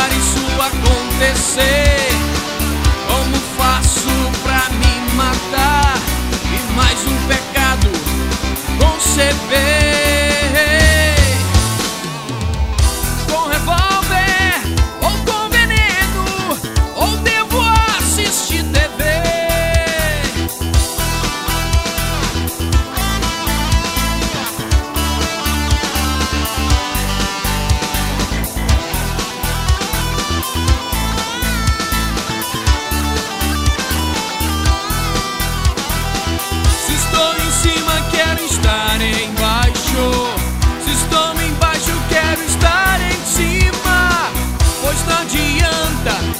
deixar isso acontecer? Como faço pra me matar? E mais um pecado conceber. Com revólver ou com veneno, ou devo assistir TV? Se estou em cima, quero estar embaixo. Se estou embaixo, quero estar em cima. Pois não adianta